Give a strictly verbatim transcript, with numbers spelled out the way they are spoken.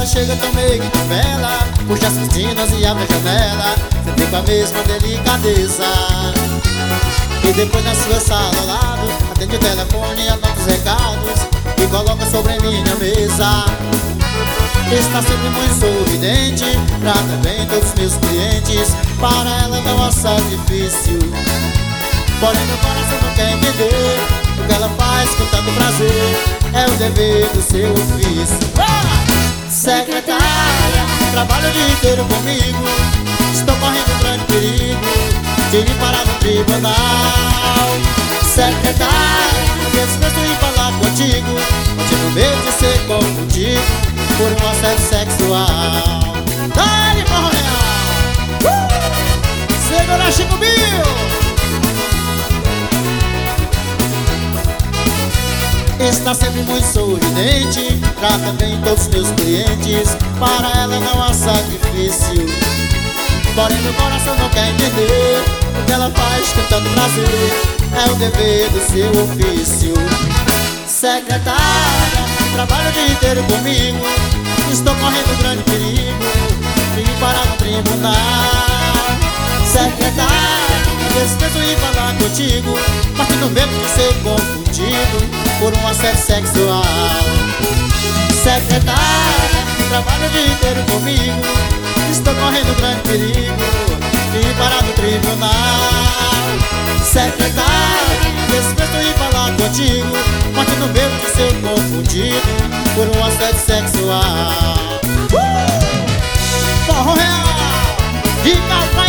ela chega tão meio que novela, puxa as cortinas e abre a janela, sempre com a mesma delicadeza. E depois na sua sala ao lado, atende o telefone, anota os recados e coloca sobre minha mesa. Está sempre muito sorridente, trata bem todos os meus clientes, para ela não acha difícil. Porém meu coração não quer entender o que ela faz com tanto prazer, é o dever do seu ofício. Ah! Secretária, trabalha o dia inteiro comigo, estou correndo um grande perigo de ir parar no tribunal. Secretária, descanso em falar contigo, continuo medo de ser confundido por um assédio sexual. Dá-lhe, Morro Real! Uh! Segura Chico Bill! Está sempre muito sorridente, trata bem todos os meus clientes, para ela não acha difícil. Porém meu coração não quer entender o que ela faz com tanto prazer, é o dever do seu ofício. Secretária, trabalha o dia inteiro comigo, estou correndo um grande perigo de ir parar no tribunal. Secretária, descanso em falar contigo, mas tenho medo de ser confundido por um assédio sexual. Secretária, trabalha o dia inteiro comigo, estou correndo um grande perigo de ir parar no tribunal. Secretária, descanso em falar contigo, mas tenho medo de ser confundido por um assédio sexual. uh! Morro Real, de Calcaia.